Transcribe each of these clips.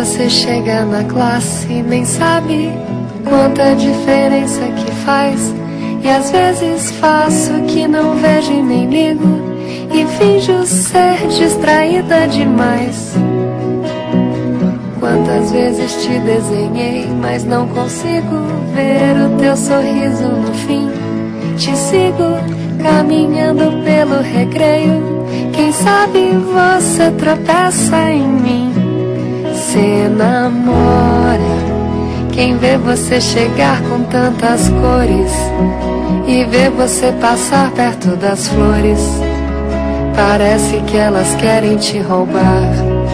você chega na classe e nem sabe quanta diferença que faz. E às vezes faço que não vejo e nem ligo, e finjo ser distraída demais. Quantas vezes te desenhei, mas não consigo ver o teu sorriso no fim. Te sigo caminhando pelo recreio, quem sabe você tropeça em mim. Se namora quem vê você chegar com tantas cores e vê você passar perto das flores. Parece que elas querem te roubar.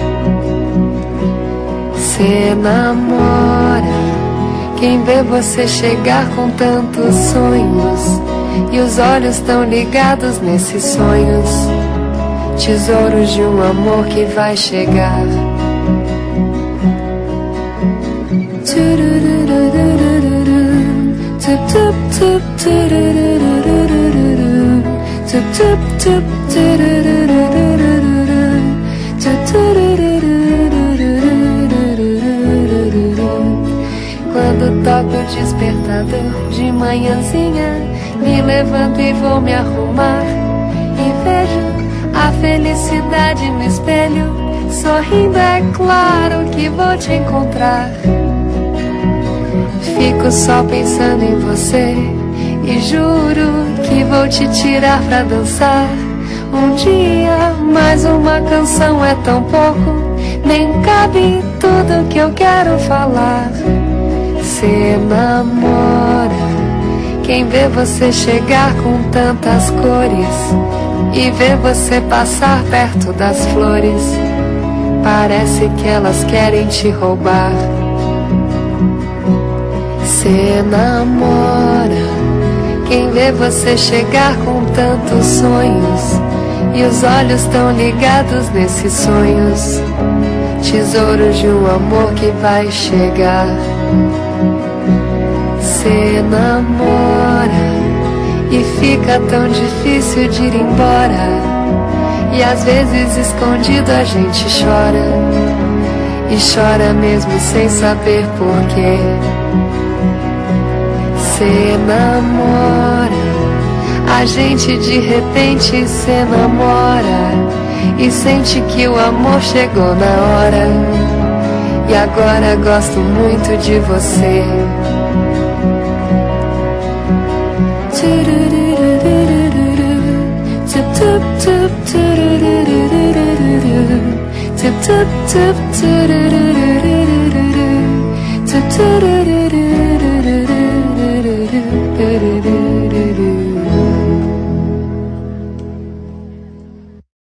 Se namora quem vê você chegar com tantos sonhos e os olhos tão ligados nesses sonhos, tesouros de um amor que vai chegar. Quando toco o despertador de manhãzinha, me levanto e vou me arrumar e vejo a felicidade no espelho. Sorrindo é claro que vou te encontrar. Fico só pensando em você e juro que vou te tirar pra dançar. Um dia, mais uma canção é tão pouco, nem cabe tudo que eu quero falar. Se namora quem vê você chegar com tantas cores e vê você passar perto das flores. Parece que elas querem te roubar. Se namora quem vê você chegar com tantos sonhos e os olhos tão ligados nesses sonhos, tesouros de um amor que vai chegar. Se namora e fica tão difícil de ir embora, e às vezes escondido a gente chora, e chora mesmo sem saber porquê. Se namora, a gente de repente se namora e sente que o amor chegou na hora. E agora gosto muito de você. Tup tup